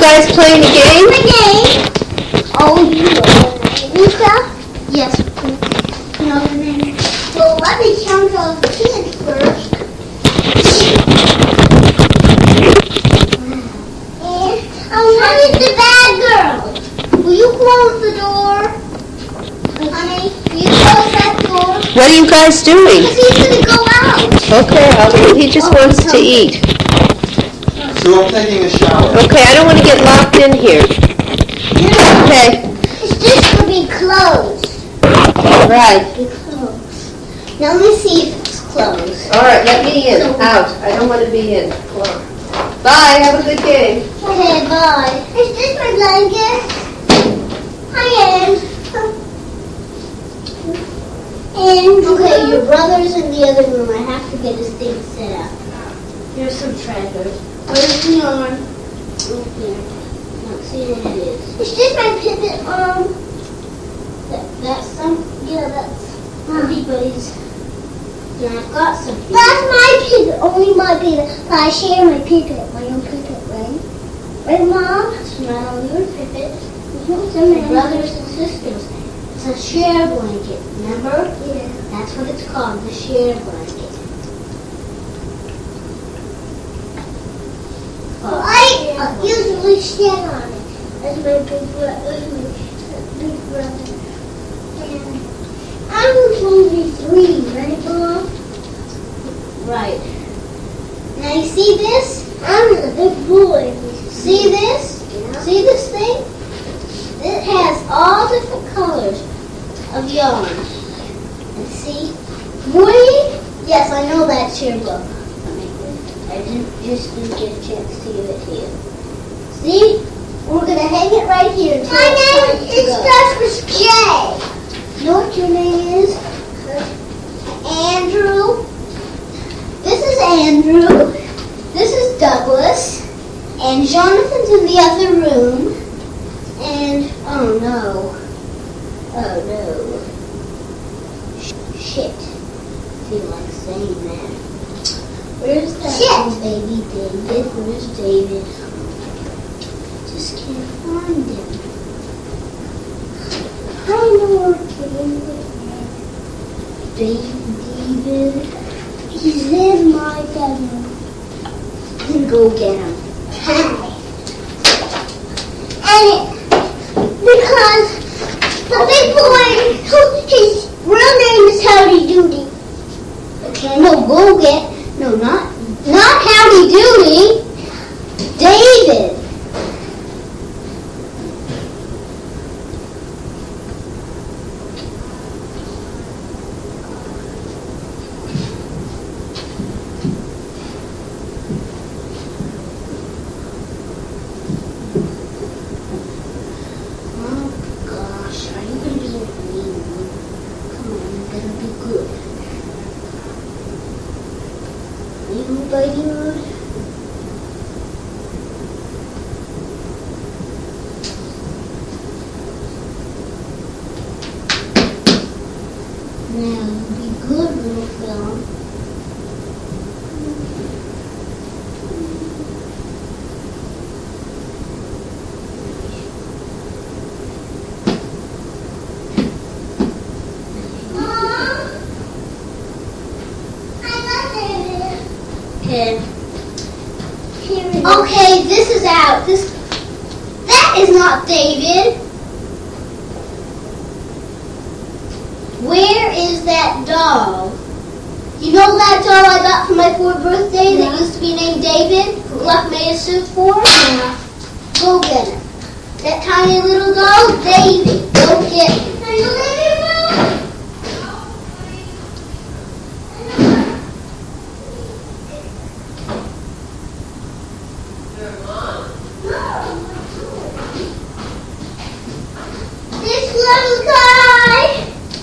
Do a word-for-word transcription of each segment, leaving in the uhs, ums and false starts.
guys playing a game? A game. Oh, you know the name. Luca? Yes. You know the name. Well, let me count all the kids first. And I'm one of the bad girls. Will you close the door? Honey, will you close that door? What are you guys doing? Because he's going to go out. Okay, I'll, he just Oh, wants to eat. So I'm taking a shower. Okay, I don't want to get locked in here. Okay. It's just going to be closed. Right. Now let me see if it's closed. All right, let me in. Out. I don't want to be in. Bye. Have a good game. Okay, bye. Is this my blanket? Hi, Ann. And okay, your brother's in the other room. I have to get his thing set up. Here's some treasures. Where's the yarn? Oh, here. Let's see what it is. Is this my pivot arm? That, that's some. Yeah, that's everybody's. Yeah, I've got some. That's my pivot. Only my pivot. But I share my pivot. My own pivot, right? Right, Mom? It's not all your pivot. It's my brothers and sisters. It's a share blanket. Remember? Yeah. That's what it's called. The share blanket. Well, I uh, usually stand on it as my big brother. As my big brother. And I'm only three, right, Mom? Right. Now you see this? I'm a big boy. See this? Yeah. See this thing? It has all different colors of yarn. And see? Woody? Yes, I know that's your book. I didn't just didn't get a chance to give it to you. See? We're going to hang it right here. My name is starts with J. You know what your name is? Andrew. This is Andrew. This is Douglas. And Jonathan's in the other room. And, oh no. Oh no. Sh- shit. I feel like saying that. Where's that shit. Baby David? Where's David? Just can't find him. I know where David. David. He's in my bedroom. Then go get him. And it, because the big boy, his real name is Howdy Doody. Okay, no, go get, no, not, not Howdy Doody, David. Okay, this is out. This that is not David. Where is that doll? You know that doll I got for my fourth birthday yeah. that used to be named David? Who left made a suit for? Yeah. Go get it. That tiny little doll, David. Go get it. Are you leaving, Mom? This little guy.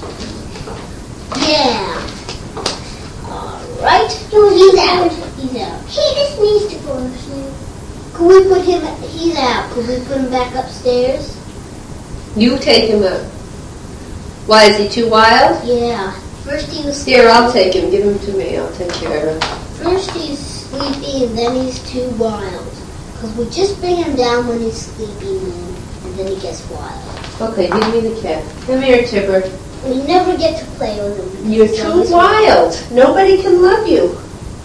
Yeah. Alright. He's out. He's out. He just needs to go to sleep. Can we put him, he's out. Can we put him back upstairs? You take him out. Why, is he too wild? Yeah. First he was Here, I'll take him. Give him to me. I'll take care of him. First he's sleepy and then he's too wild. Because we just bring him down when he's sleeping and, and then he gets wild. Okay, give me the cat. Come here, Tipper. We never get to play with him. You're too wild. Nobody can love you.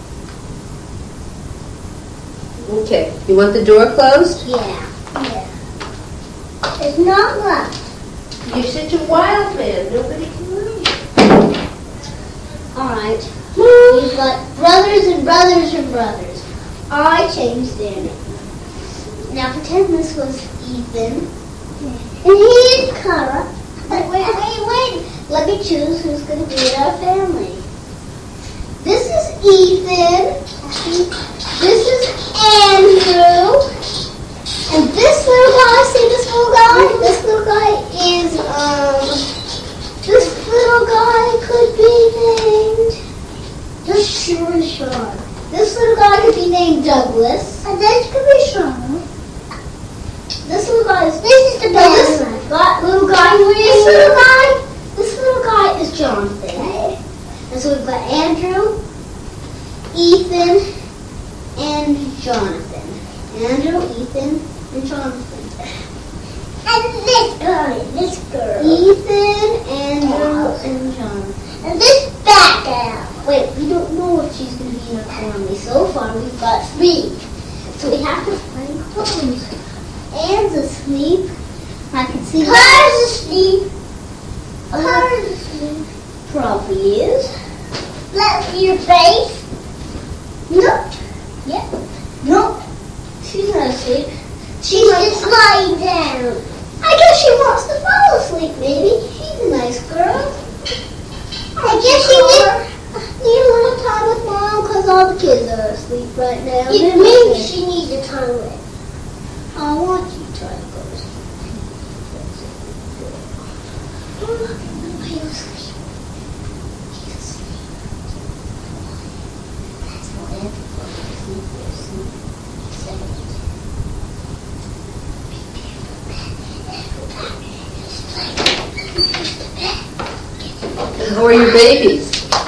Okay, you want the door closed? Yeah. Yeah. It's not locked. You're such a wild man. Nobody can love you. Alright. We've got brothers and brothers and brothers. I changed their name. Now pretend this was Ethan. And he's Cara. Wait, wait, wait, wait. Let me choose who's going to be in our family. This is Ethan. This is Andrew. And this little guy, see this little guy? This little guy is, um, this little guy could be named, just sure Sean. This little guy could be named Douglas. And this could be Sean. This little guy is, this is the best this guy, little guy, this little guy, this little guy is Jonathan. And so we've got Andrew, Ethan, and Jonathan. Andrew, Ethan, and Jonathan. And this girl, this girl. Ethan, Andrew, and Jonathan. And this fat girl. Wait, we don't know if she's going to be in our family. So far, we've got three. So we have to find clothes. Anne's asleep. I can see Claire's asleep. Claire's asleep. Probably is. Let's see your face. Nope. Yep. Nope. She's not asleep. She's just lying down. I guess she wants to fall asleep, maybe. She's a nice girl. I guess she need, need a little time with Mom because all the kids are asleep right now. It means she needs a time with. I want you to try to go to sleep. Oh, look. Nobody was asleep. She's asleep. That's what everybody is asleep. They're asleep. How are your babies?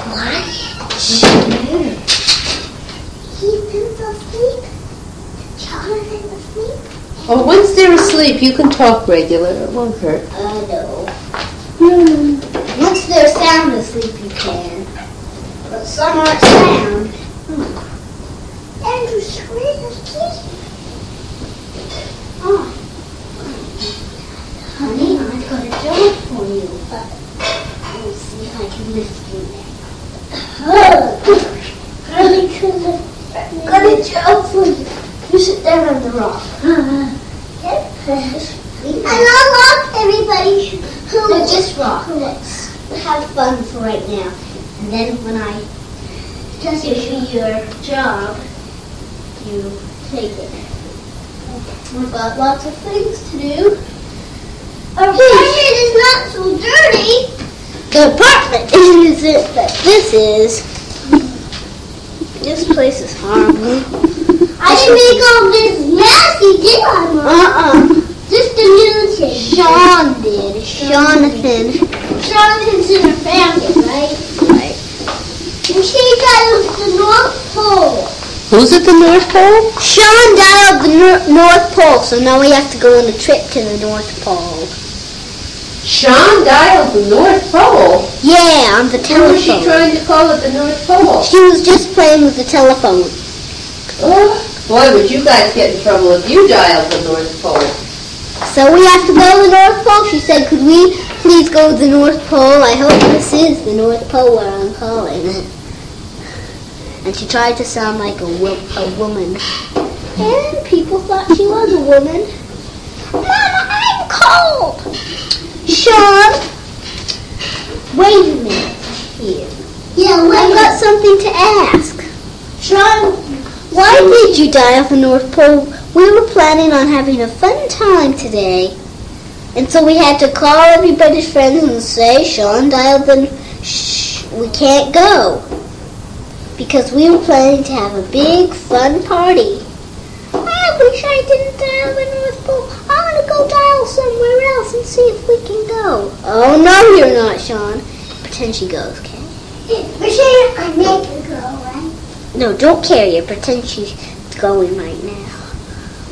Ethan's asleep. Jonathan's asleep. Oh, once they're asleep, you can talk regular. It won't hurt. I know. Hmm. Once they're sound asleep, you can. But some aren't sound. Hmm. Andrew's sweet asleep. Oh. Honey, I've got a job for you. But let's see if I can lift you there. Oh. Honey, I've got a job for you. You sit down on the rock. Hello, rock, everybody. Who no, just rock. Let's have fun for right now. And then when I just give you your job, you take it. We've got lots of things to do. Our apartment is not so dirty. The apartment isn't, but this is. This place is horrible. I didn't make all this messy, did I, Mom? Uh-uh. Just the new thing. Sean did. Jonathan. Jonathan's in her family, right? Right. And she dialed the North Pole. Who's at the North Pole? Sean dialed the nor- North Pole, so now we have to go on a trip to the North Pole. Sean dialed the North Pole? Yeah, on the Who telephone. was she trying to call at the North Pole? She was just playing with the telephone. Oh, boy, would you guys get in trouble if you dialed the North Pole. So we have to go to the North Pole. She said, could we please go to the North Pole? I hope this is the North Pole where I'm calling. And she tried to sound like a, wo- a woman. And people thought she was a woman. Mama, I'm cold. Sean, wait a minute. Here. Yeah, I've got something to ask. Sean, why did you dial the North Pole? We were planning on having a fun time today. And so we had to call everybody's friends and say, Sean dialed the... Shh, we can't go. Because we were planning to have a big, fun party. I wish I didn't dial the North Pole. I'm going to go dial somewhere else and see if we can go. Oh, no, you're not, Sean. Pretend she goes, okay? Pretend I make her go, right? No, don't carry her. Pretend she's going right now.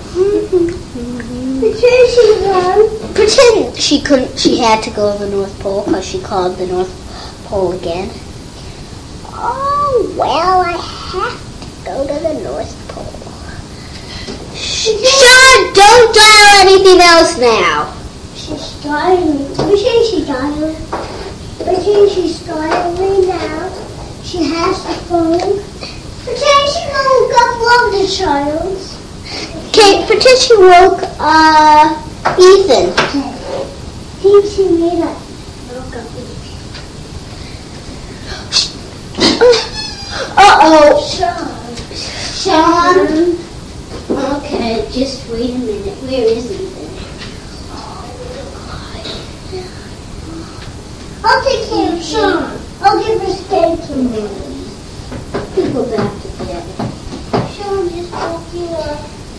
Pretend she won. Pretend she couldn't. She had to go to the North Pole because she called the North Pole again. Oh well, I have to go to the North Pole. Sean, don't dial anything else now. She's dialing. Pretend she's dialing. Pretend she's dialing now. She has the phone. Pretend she woke up one of the child. Okay, pretend she woke uh Ethan. Okay. Think she made up. Woke up Ethan. Uh oh. Sean. Sean. Okay, just wait a minute. Where is Ethan? I'll take care of Sean. I'll give her spanking. You go back to bed. Sean just woke you up.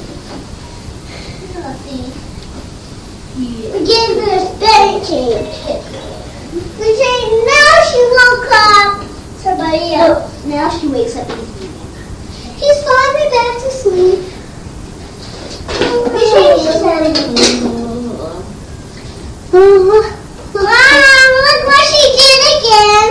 Nothing. We gave her a spanking. We say now she woke up. Somebody else. Now she wakes up Ethan. He's finally back to sleep. We say she's having Mom, look what she did again.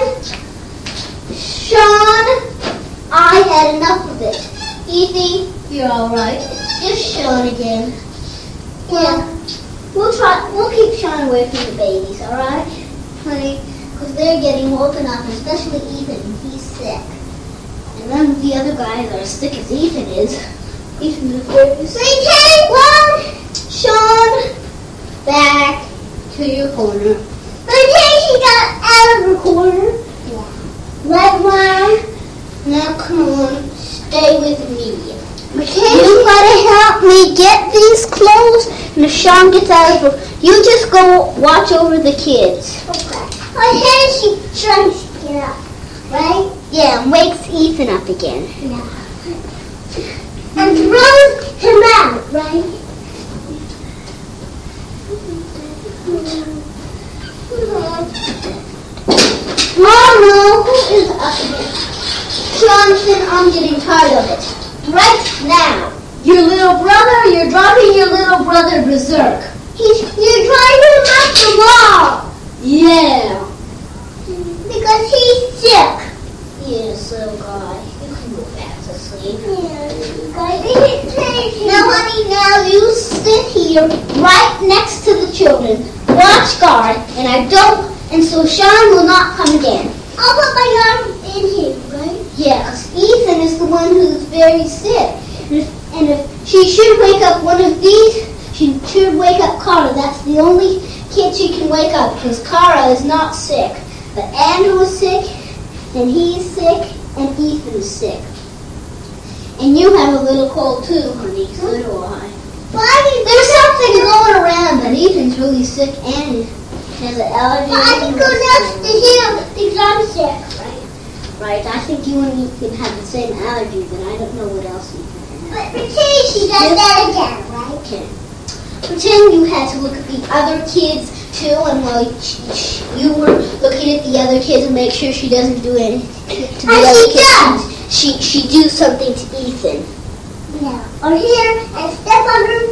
Sean, I had enough of it. Ethan, you're all right. Just Sean again. Yeah, we'll try. We'll keep Sean away from the babies, all right, honey? Because they're getting woken up, especially Ethan. He's sick, and none of the other guys are as sick as Ethan is. Ethan is very sick. We take one. Sean, back to your corner. We say she got out of her corner. Right round. Now come on, stay with me. You gotta help me get these clothes, and if Sean gets out of her, you just go watch over the kids. Okay. I heard she trying to get up, right? Yeah, and wakes Ethan up again. Yeah. And throws him out, right? Mama, who is up again? Jonathan, I'm getting tired of it. Right now. Your little brother, you're driving your little brother berserk. He's, you're driving him up the wall. Yeah. Because he's sick. Yes, little guy. You can go back to sleep. Yeah, guys, they didn't take him. Now, honey, now you sit here right next to the children. Watch guard, and I don't, and so Sean will not come again. I'll put my arm in here, right? Yes, Ethan is the one who's very sick. And if, and if she should wake up one of these, she should wake up Kara. That's the only kid she can wake up, because Kara is not sick. But Andrew is sick, and he's sick, and Ethan is sick. And you have a little cold too, honey, so do I. Why? There's something going around, but Ethan's really sick and has an allergy. But I can go next to him because I'm sick, right? Right, I think you and Ethan have the same allergy, but I don't know what else Ethan has. But pretend she does that again, right? Okay. Pretend you had to look at the other kids too, and while you were looking at the other kids and make sure she doesn't do anything to the And other she kids. does. She she do something to Ethan. Yeah. Or here, and step on her.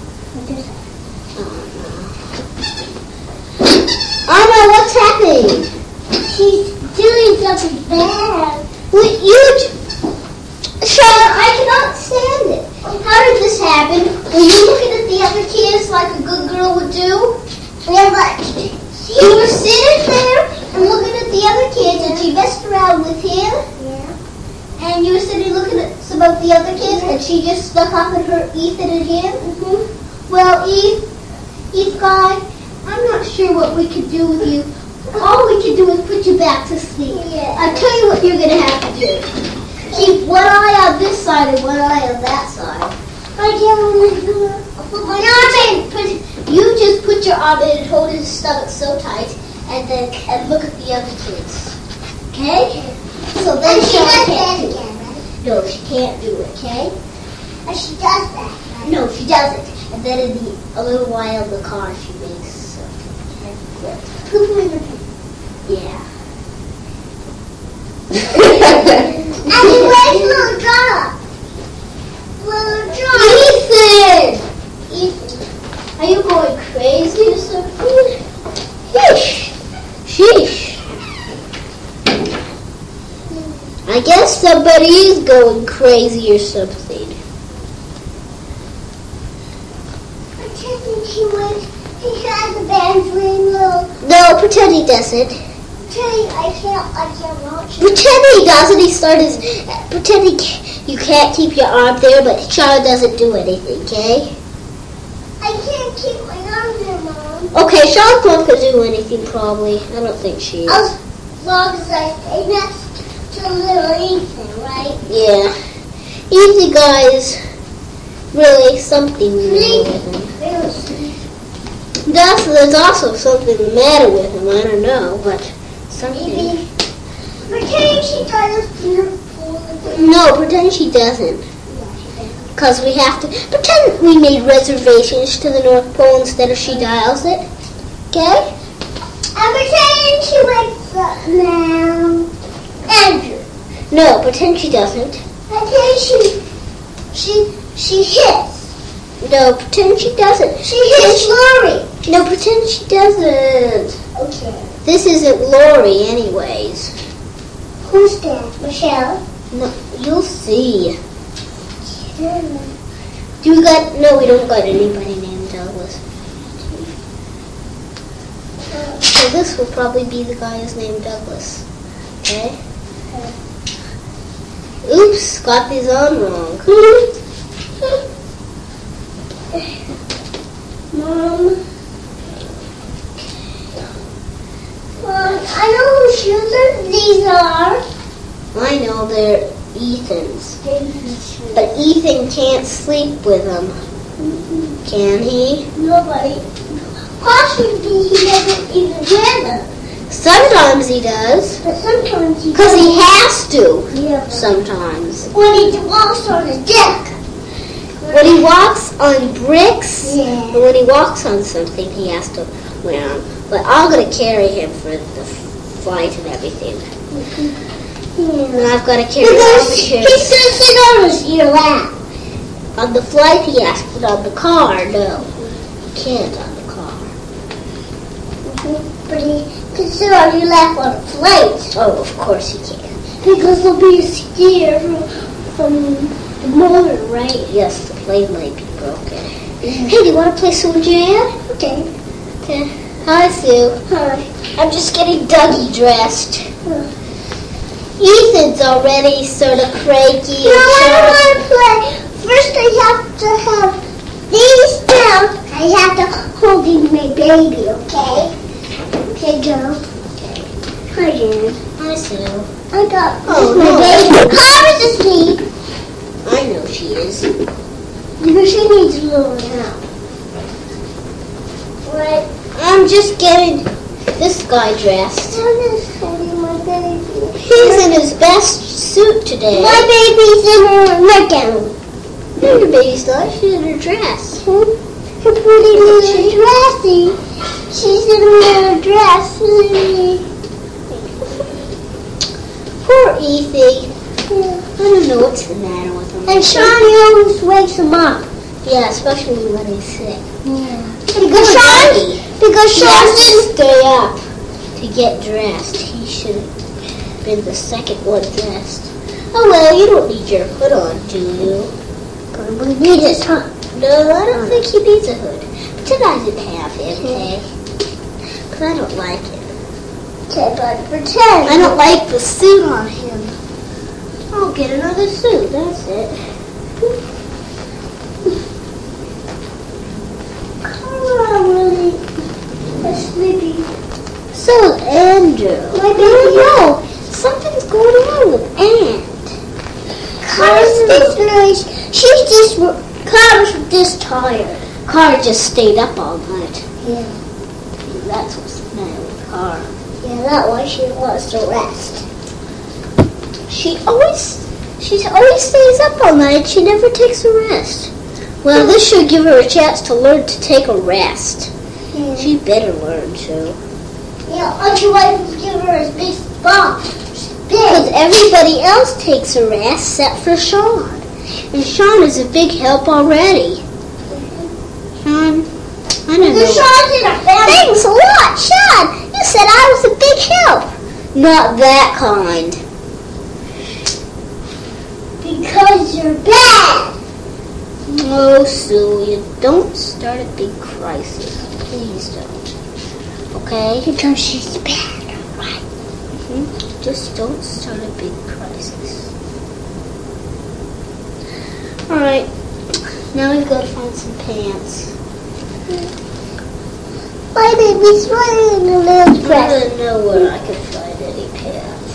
Anna, what's happening? She's doing something bad. Well, you, Sean, I cannot stand it. How did this happen? Were you looking at the other kids like a good girl would do? Yeah, but You were sitting there and looking at the other kids, and she messed around with him. yeah. And you were sitting looking at some of the other kids, and she just stuck up at her Ethan and him. Mm-hmm. Well, Eve, Eve guy, I'm not sure what we could do with you. All we can do is put you back to sleep. Yeah. I'll tell you what you're going to have to do. Keep one eye on this side and one eye on that side. I can't do it. I'll put my arm in. Put, you just put your arm in and hold his stomach so tight, and then and look at the other kids. Okay? So then And she Sean does that can't do it. again, right? No, she can't do it, okay? And she does that, right? No, she doesn't. And then in the, a little while in the car, she makes something. Okay? Poo-poo in the poo. Yeah. And he wears little drop. Little drop. Ethan! Ethan. Are you going crazy or something? Sheesh. Sheesh. I guess somebody is going crazy or something. Pretending he went, he has a band dream little. No, pretend he doesn't. Tell I can't, I can't watch it. Pretend he doesn't. He started. Pretend he. Can't, you can't keep your arm there, but Shauna doesn't do anything. Okay. I can't keep my arm there, Mom. Okay, Shauna's not gonna do anything. Probably. I don't think she is. As long as I stay next to little Ethan, right? Yeah. Easy guys. Really something wrong with him. That's, there's also something the matter with him. I don't know, but something. Maybe. Pretend she does your phone. No, pretend she doesn't. Because we have to pretend we made reservations to the North Pole instead of she dials it. Okay? And pretend she wakes up now. Andrew. No, pretend she doesn't. Pretend she, she, she hits. No, pretend she doesn't. She hits Lori. No, pretend she doesn't. Okay. This isn't Lori anyways. Who's that? Michelle? No, you'll see. Do we got, no, we don't got anybody named Douglas. So this will probably be the guy who's named Douglas. Okay? Oops, got these on wrong. Mom. Mom, I know whose shoes these are. I know they're Ethan's. But Ethan can't sleep with them. Can he? Nobody. Possibly he doesn't even wear them. Sometimes he does. But sometimes he Because he has to. Yeah. Sometimes. When he walks on the deck. When he walks on bricks, Yeah. or when he walks on something, he has to wear them. But I'm going to carry him for the flight and everything. And I've got to carry all Because the he kids. sits in on his your lap. On the flight, he has to, but on the car, no. He can't on the car. But he can sit on your lap on a flight. Oh, of course he can. Because there'll be a scare from, from the motor, right? Yes, the plane might be broken. Hey, do you want to play some jam? Okay. Okay. Hi, Sue. Hi. I'm just getting Dougie dressed. Uh, Ethan's already sort of cranky. No, and I don't short. want to play. First I have to have these down. I have to hold in my baby, okay? Okay, go. Okay. Hi, Jen. Hi, Sue. I got Oh, my no. baby. Cara's asleep. I know she is. Because she needs a little help. Right? I'm just getting this guy dressed. I'm just holding my baby. He's in his best suit today. My baby's in her nightgown. No, the baby's not. She's in her dress. Her pretty little dressy. She's in her little dress. Poor Ethan. I don't know what's the matter with him. And Shawnee always wakes him up. Yeah, especially when he's sick. Yeah. Poor Because Sean, Daddy. because He has to Sean stay up to get dressed. He should have been the second one dressed. Oh well, you don't need your hood on, do you? probably needs his tongue. No, I don't think he needs a hood. Pretend I didn't have him, okay? Because I don't like it. Okay, but pretend. I don't like the suit on him. I'll get another suit, that's it. Cara really is sleepy. So is Andrew. My I baby- don't know. Something's going on with Aunt. Cara's just nice. She's just, Cara's just tired. Car just stayed up all night. Yeah. That's what's the matter with Car. Yeah, that's why she wants to rest. She always, she always stays up all night. She never takes a rest. Well, this should give her a chance to learn to take a rest. Yeah. She better learn to. Yeah, otherwise give her a big spot. Because Big. everybody else takes a rest except for Sean. And Sean is a big help already. Sean, I don't The know. Sean's in a family. Thanks a lot, Sean. You said I was a big help. Not that kind. Because you're bad. Oh, Sue, don't start a big crisis. Please don't. Okay? Because she's bad. Right. Mm-hmm. Just don't start a big crisis. Alright. Now we've got to find some pants. My baby's running a little I dress. don't know where I can find any pants.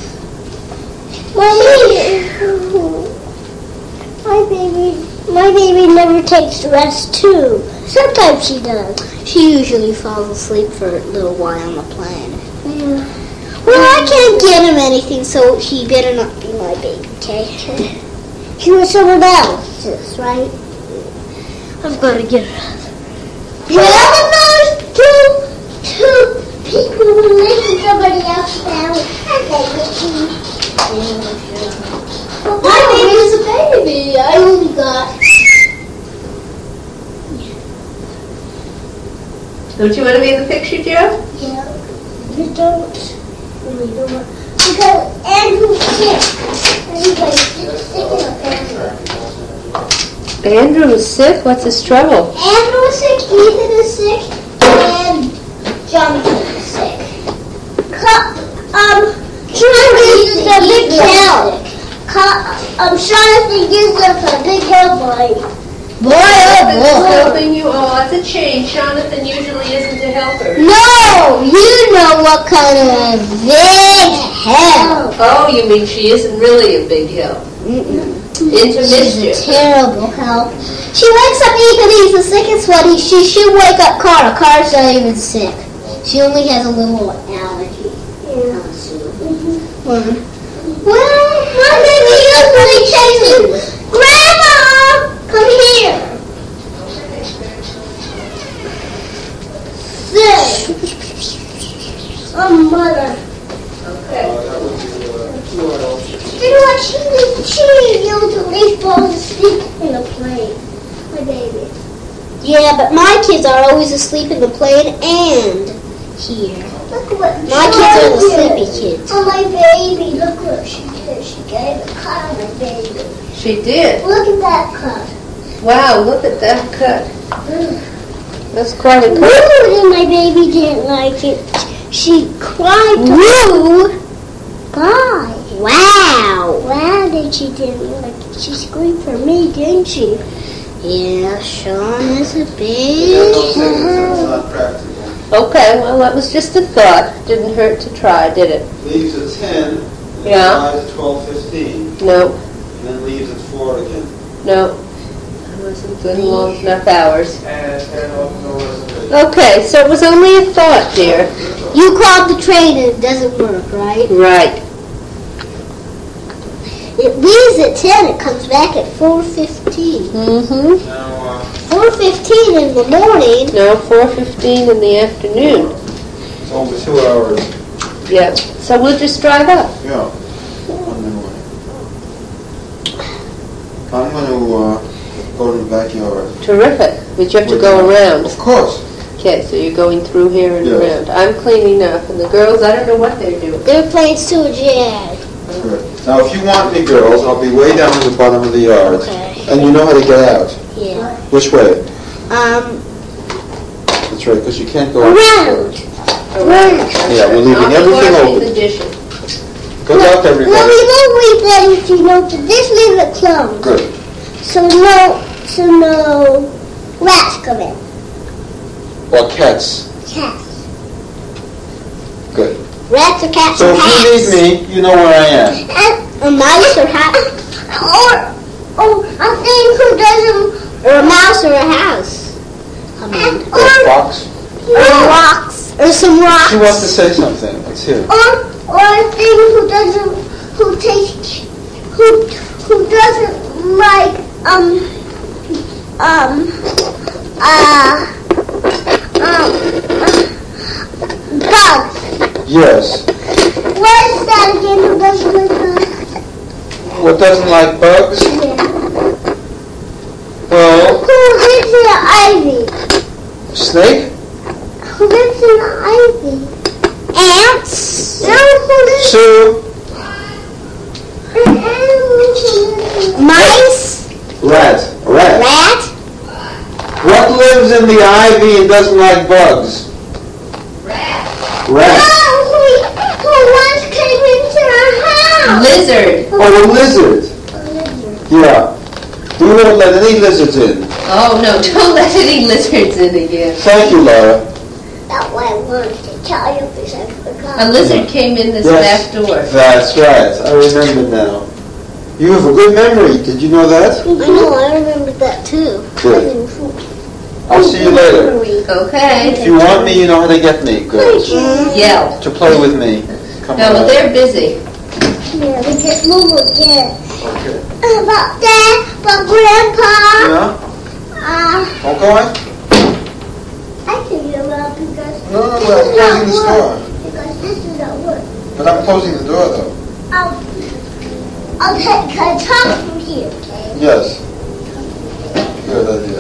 Mommy. My baby, my baby never takes rest too. Sometimes she does. She usually falls asleep for a little while on the plane. Yeah. Well, I can't get him anything, so he better not be my baby, okay? She was someone else's, right? I've got to get her. Well, those two, two people who live in somebody else's family. Well, my baby's a baby. I only got. Don't you want to be in the picture, Joe? Yeah, you don't. Really don't. Because Andrew's sick. Everybody's sick in the family. Andrew is sick? What's his trouble? Andrew is sick, Ethan is sick, and Jonathan is sick. Co- um, Jonathan gives us a big help. Co- um, Jonathan gives us a big help, boy. Boy, oh Jonathan's helping you? Oh, it's a change. Jonathan usually isn't a helper. No, you know what kind of big help. Oh, you mean she isn't really a big help? Mm-mm. Into She's a mischief. terrible help. She wakes up Ethan, he's the sickest one. He, she should wake up Cara. Cara's not even sick. She only has a little allergy. Yeah. Well, Well, my baby usually chases Grandma! Come here. Sit. Oh, mother. You know what? She, she usually falls asleep in a plane. My baby. yeah, but my kids are always asleep in the plane and here. Look what My kids are the Sean did. sleepy kids. Oh, my baby. Look what she did. She gave a cut on my baby. She did. Look at that cut. Wow, look at that cut. Mm. That's quite a cut. Rue and my baby didn't like it. She cried. Rue? Bye. Wow. Wow, that she didn't like it. She screamed for me, didn't she? Yeah, Sean is a You got big no tickets, it's help. not practical. Okay, well, that was just a thought. Didn't hurt to try, did it? Leaves at ten, and Yeah. flies at twelve fifteen, No, and then leaves at four again. no. I wasn't doing long enough hours. And ten off no reservation. Okay, so it was only a thought, dear. You called the train and it doesn't work, right? Right. It leaves at ten, it comes back at four fifteen. Mm-hmm. Now, uh, four fifteen in the morning. No, four fifteen in the afternoon. it's over two hours. Yep. So we'll just drive up. Yeah. On the way. I'm going to uh, go to the backyard. Terrific. But you have to go around. Of course. Okay, so you're going through here and Yeah. around. I'm cleaning up, and the girls, I don't know what they're doing. They're playing Sue Jazz. Good. Now, if you want me, girls, I'll be way down in the bottom of the yard. Okay. And you know how to get out. Yeah. Which way? Um, That's right, because you can't go out. around. Around. Yeah, we're leaving I'll be everything washing open. the dishes. Good luck, No, everybody. we won't leave that if you know to just leave it closed. Good. So no, so no rats come in. Or cats. Cats. Good. Rats or cats So or if hats. you need me, you know where I am. And, A mouse or hat. or, or a thing who doesn't, Or a mouse or a house. Come on. Or a or, fox. Or rocks. Or some rocks. She wants to say something. Let's hear it. or, or a thing who doesn't, who takes, who, who doesn't like, um, um, uh, um, uh, bugs. Yes. What is that again? Who doesn't like bugs? What doesn't like bugs? Yeah. Well, Who lives in the ivy? Snake? Who lives in the ivy? Ants. No, who lives Sue? in animals who live in the Mice. Rat. Rat. Rat. What lives in the ivy and doesn't like bugs? Rat. Rat. Oh, who, who once came into our house? Lizard. Oh, a lizard. A lizard. Yeah. We won't let any lizards in. Oh, no, don't let any lizards in again. Thank you, Laura. That's what I wanted to tell you because I forgot. A lizard came in this Yes. back door. That's right. I remember now. You have a good memory. Did you know that? I know, I remember that too. Good. I'll see you later. Okay. If you want me, you know how to get me, girls. Yell. To play with me. Come No, on. but they're busy. Yeah, we just move again. Okay. About that, but Grandpa, Yeah? uh, Okay? I can hear well because No, no, this but I'm is not closing this work. door. Because this is at work. But I'm closing the door, though. I'll, I'll take, can I talk from here, okay? Yes. Good idea.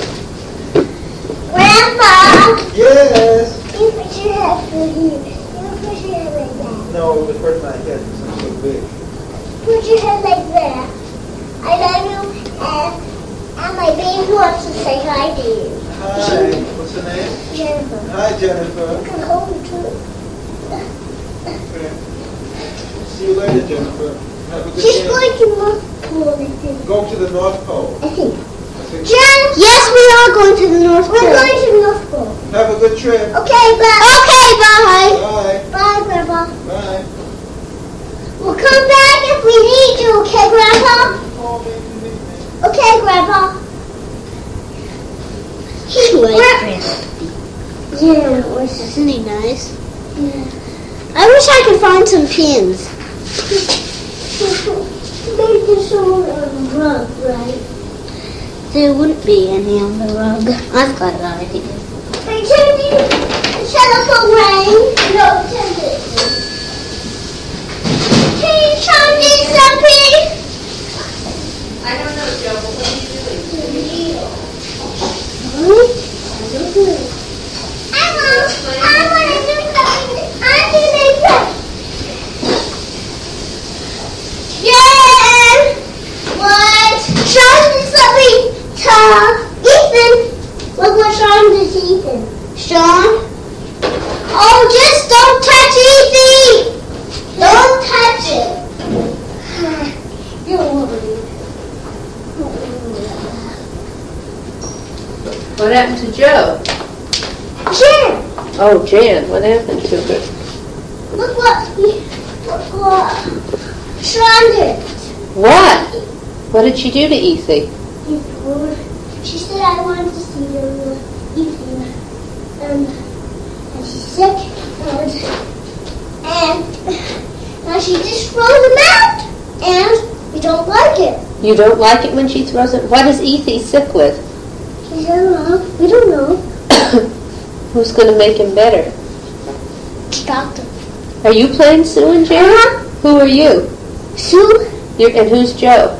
Grandpa, Yes. you put your head through here. You put your head like that. No, it would hurt my head because I'm so big. Put your head like that. I love you, and, and my baby wants to say hi to you. Hi. What's the name? Jennifer. Hi, Jennifer. You can hold her too. Okay. See you later, Jennifer. Have a good She's day. going to North Pole, I think. Go to the North Pole. I think. I think. Jen! Yes, we are going to the North We're Pole. going to North Pole. Have a good trip. Okay, bye. Okay, bye. Bye. Bye, Grandpa. Bye. We'll come back if we need you, okay, Grandpa? Oh, baby, baby. Okay, Grandpa. He likes Gra- Grandpa. Yeah, it was Isn't he nice? yeah. I wish I could find some pins. They just on a rug, right? There wouldn't be any on the rug. I've got an idea. Pretending the telephone rang. No, pretending. Can you try me something? I don't know, Joe, but what are you doing? I want, I want to do something. I do make Yeah! What? Sean is something to Ethan. Look what Sean did to Ethan. Sean? Oh, just don't touch Ethan! Don't touch it. You're worried. What happened to Joe? Jen, Oh, Jan, what happened to her? look what, look what Sean did. What? What did she do to Ethan? She said I wanted to see the Ethan, and, and she's sick, and, and now she just throws him out, and we don't like it. You don't like it when she throws it? What is Ethan sick with? She said, well, we don't know. Who's going to make him better? Doctor. Are you playing Sue and Jan? Uh-huh. Who are you? Sue, You're, and who's Joe?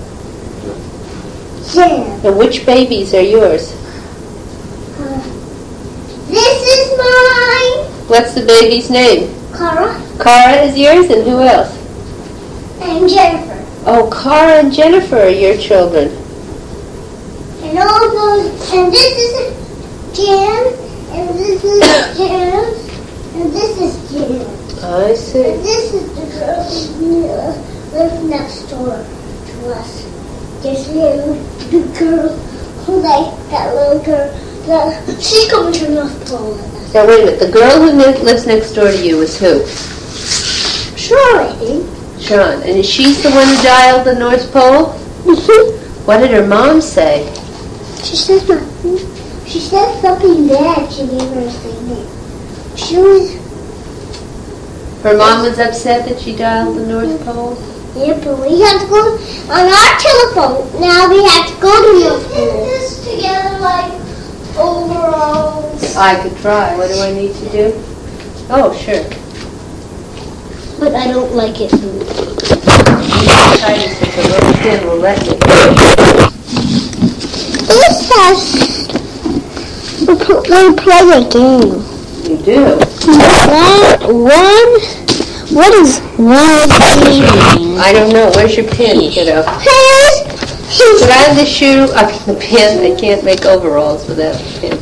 Jan. And which babies are yours? Uh, this is mine. What's the baby's name? Cara Cara is yours, and who else? and Jennifer. Oh, Cara and Jennifer are your children. And all those, and this is Jan, and this is Jan, and this is Jan. I see. And this is the girl who uh, lives next door to us. This little the girl who like that little girl. The, she's coming to North Pole with us. Now, wait a minute. The girl who li- lives next door to you is who? Sure, I think. Sean. And is she's the one who dialed the North Pole? What did her mom say? She said nothing. She said something bad. She gave her a signal. She was, Her mom was upset that she dialed the North Pole? yeah, but we have to go on our telephone. Now we have to go to North Pole. This together like overalls. I could try. What do I need to do? Oh, sure. But I don't like it. Try this if the little pin will let me. This has We play a game. You do? One, one, what is one game? I don't know. Where's your pin, kiddo? Here's, Put on the shoe, I mean the pin. I can't make overalls without a pin.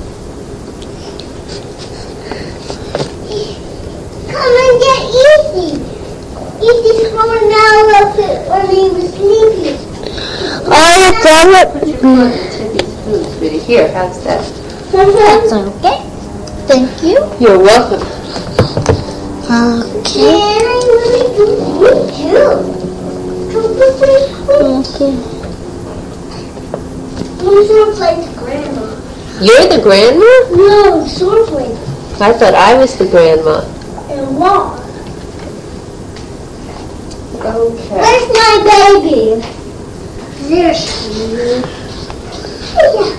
Come and get Easy. Easy's coming now up when he was sleeping. oh, damn it. Put your foot in Tippy's food, sweetie. Here, how's that? That's okay. Thank you. You're welcome. Okay. Can I really do you too? Come with me, please. Okay. I'm sort of like the grandma. You're the grandma? No, sort of like I thought I was the grandma. and walk. Okay. Where's my baby? There she is. Oh,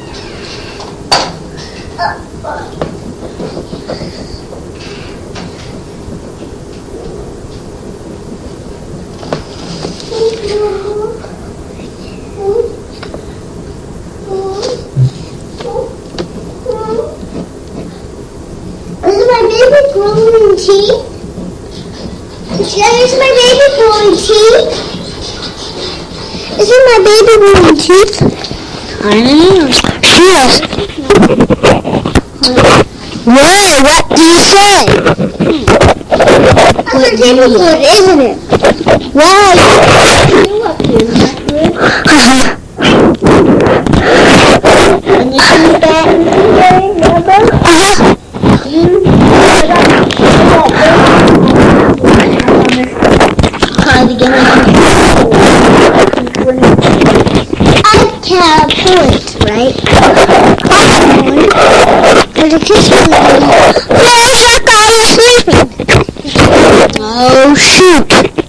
yeah. Uh, uh. Is my baby growing teeth? Is my baby growing teeth? Isn't my baby growing teeth? I don't know. Yes. Whoa, what do you say? That's a table food, isn't it? Wow. You up here, Zachary. Uh-huh. And you see that in there, remember? Uh-huh. You put up Try to get I can't point, right? There's a kiss for me. There's that guy who's sleeping. Oh, shoot.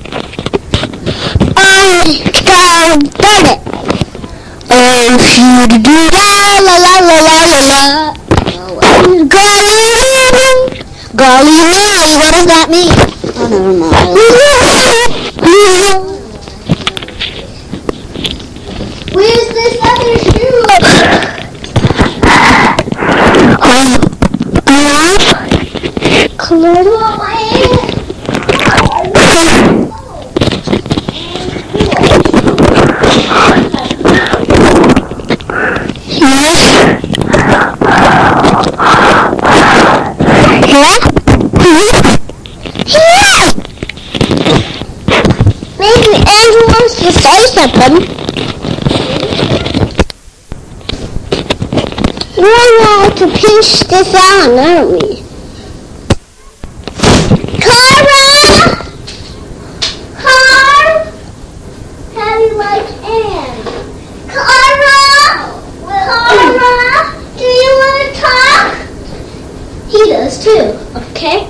I can't done it. Oh, shoot. Do la la la la la la la. Golly, golly, golly, what does that mean? Oh, never mind. Where's this other shoe? Um, uh, clear. Oh, my hand. Maybe Andrew wants to say something. We want to pinch this on, aren't we? Cara! Car! How do you like Anne? Cara! Cara! Do you want to talk? He does too. Okay.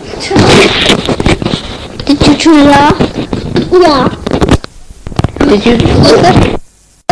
Did you turn it off? Yeah. Did you?